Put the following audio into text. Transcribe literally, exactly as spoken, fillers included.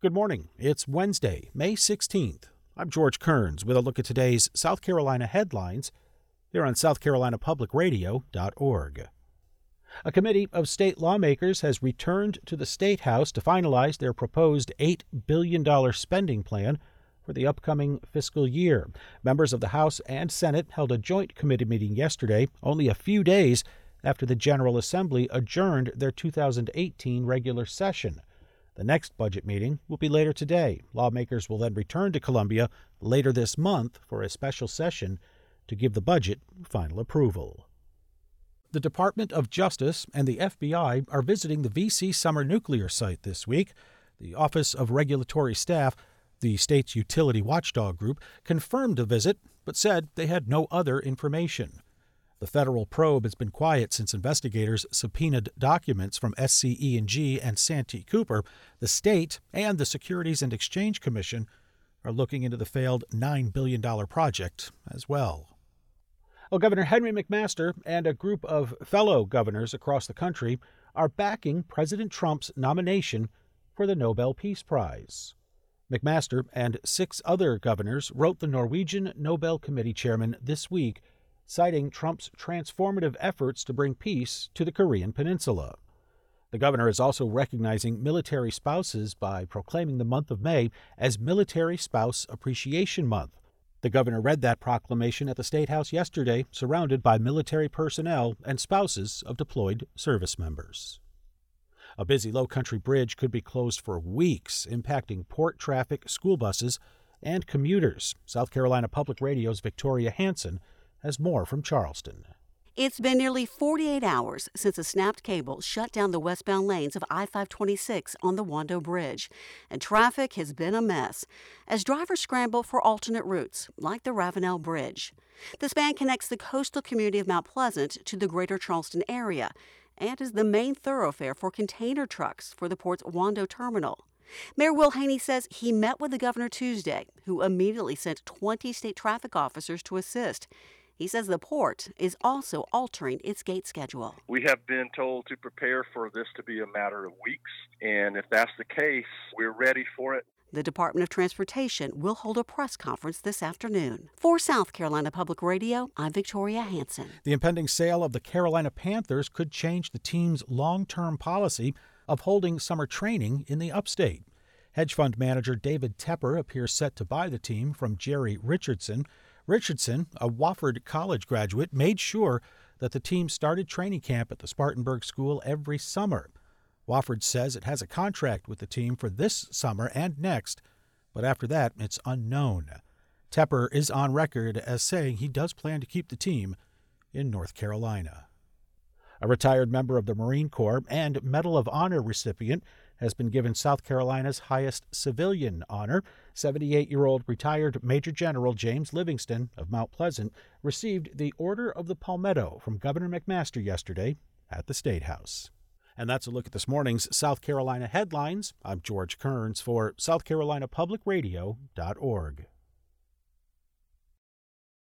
Good morning. It's Wednesday, May sixteenth. I'm George Kearns with a look at today's South Carolina headlines here on south carolina public radio dot org. A committee of state lawmakers has returned to the State House to finalize their proposed eight billion dollars spending plan for the upcoming fiscal year. Members of the House and Senate held a joint committee meeting yesterday, only a few days after the General Assembly adjourned their two thousand eighteen regular session. The next budget meeting will be later today. Lawmakers will then return to Columbia later this month for a special session to give the budget final approval. The Department of Justice and the F B I are visiting the V C Summer nuclear site this week. The Office of Regulatory Staff, the state's utility watchdog group, confirmed the visit but said they had no other information. The federal probe has been quiet since investigators subpoenaed documents from S C E and G and Santee Cooper. The state and the Securities and Exchange Commission are looking into the failed nine billion dollars project as well. Well, Governor Henry McMaster and a group of fellow governors across the country are backing President Trump's nomination for the Nobel Peace Prize. McMaster and six other governors wrote the Norwegian Nobel Committee chairman this week, citing Trump's transformative efforts to bring peace to the Korean Peninsula. The governor is also recognizing military spouses by proclaiming the month of May as Military Spouse Appreciation Month. The governor read that proclamation at the State House yesterday, surrounded by military personnel and spouses of deployed service members. A busy Low-Country bridge could be closed for weeks, impacting port traffic, school buses, and commuters. South Carolina Public Radio's Victoria Hansen has more from Charleston. It's been nearly forty-eight hours since a snapped cable shut down the westbound lanes of I five twenty-six on the Wando Bridge, and traffic has been a mess as drivers scramble for alternate routes, like the Ravenel Bridge. The span connects the coastal community of Mount Pleasant to the greater Charleston area and is the main thoroughfare for container trucks for the port's Wando terminal. Mayor Will Haney says he met with the governor Tuesday, who immediately sent twenty state traffic officers to assist. He says the port is also altering its gate schedule. We have been told to prepare for this to be a matter of weeks, and if that's the case, we're ready for it. The Department of Transportation will hold a press conference this afternoon. For South Carolina Public Radio, I'm Victoria Hansen. The impending sale of the Carolina Panthers could change the team's long-term policy of holding summer training in the upstate. Hedge fund manager David Tepper appears set to buy the team from Jerry Richardson. Richardson, a Wofford College graduate, made sure that the team started training camp at the Spartanburg School every summer. Wofford says it has a contract with the team for this summer and next, but after that, it's unknown. Tepper is on record as saying he does plan to keep the team in North Carolina. A retired member of the Marine Corps and Medal of Honor recipient has been given South Carolina's highest civilian honor. seventy-eight-year-old retired Major General James Livingston of Mount Pleasant received the Order of the Palmetto from Governor McMaster yesterday at the State House. And that's a look at this morning's South Carolina headlines. I'm George Kearns for south carolina public radio dot org.